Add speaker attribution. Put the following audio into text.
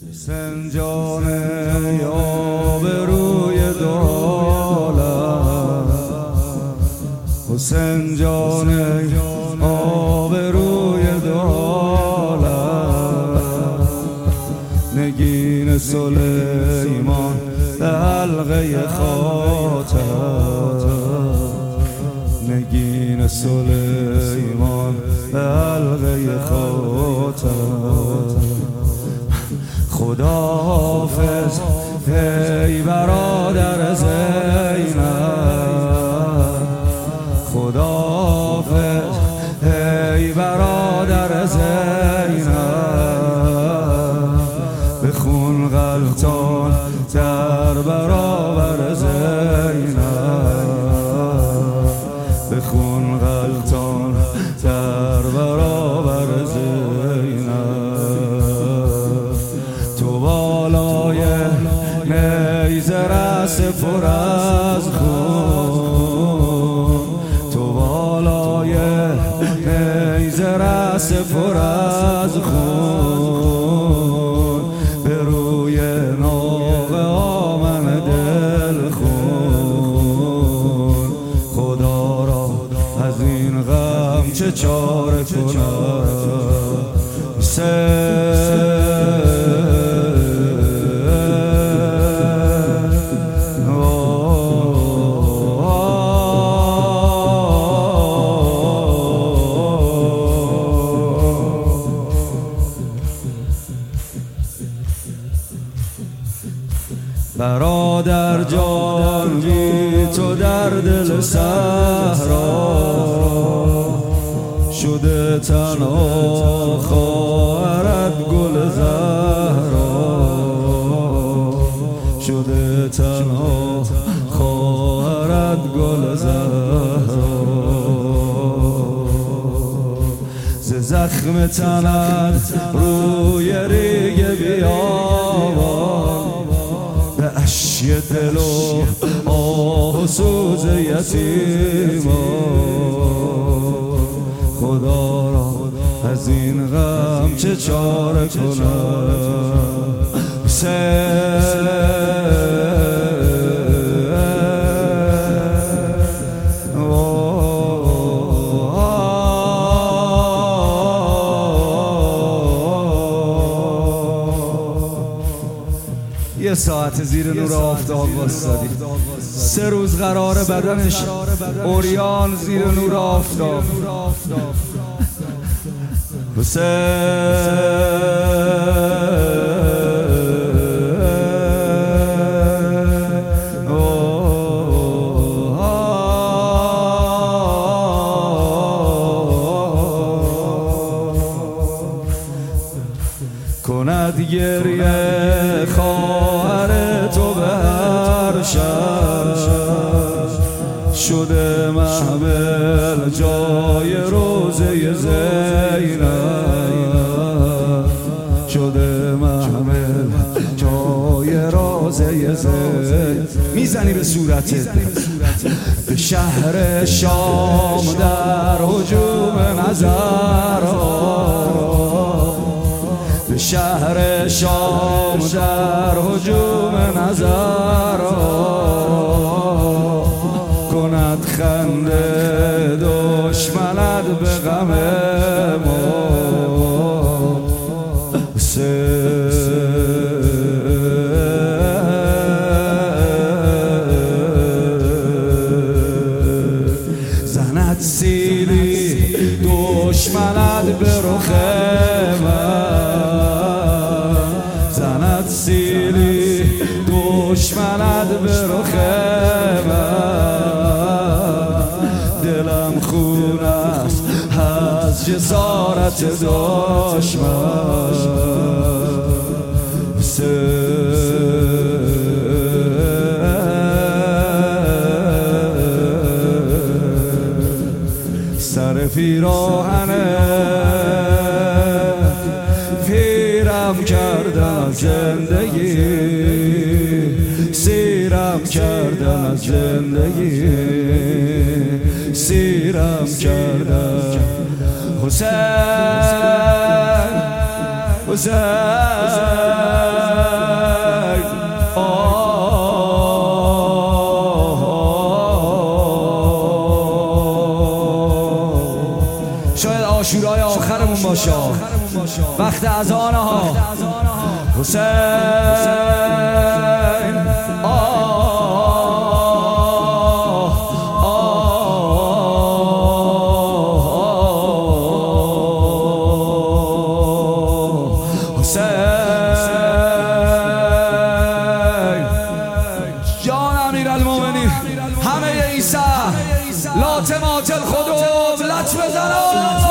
Speaker 1: حسین جان آبروی دولت، حسین جان آبروی دولت، نگین سلیمان به حلقه خاطر، نگین سلیمان به حلقه خاطر. خداحافظ ای برادر زینب، خداحافظ ای برادر زینب، به خون غلطان در برابر زینب، به خون غلطان در برابر زینب. تو بالای نیزه رس پر از خون، تو بالای نیزه رس پر از خون، به روی ناقه آمن دل خون. خدا را از این غم چه چاره کنم؟ برادر جان بی تو در دل صحرا شده تنها، خواهرت گل زهرا شده تنها، خواهرت گل زهرا. ز زخم تنت روی ریگ بیابان، به اشک دل و آه و سوز یتیمان. خدا را از این غم چه چاره کنم؟ یه ساعت زیر نور آفتاب واسادی، 3 روز قراره بدنش عریان زیر نور آفتاب. حسین کند گریه خواهر تو به هر شب، شده محمل جای روضه زینب، شده محمل جای روضه زینب. میزنی به صورتت. به شهر شام در هجوم نظرها، به شهر شام در هجوم نظرها، کند خنده دشمنت به غم ما. زند سیلی دشمنت به رخ من، زند سیلی دشمنت به رخ من. دلم خون است از جسارت دشمن. سر پیراهنه پیرم کردن از زندگی، سیرم کردن از زندگی، سیرم کردن. حسین حسین وقت اذان ها حسین لاتمات الخدود لچ بزنان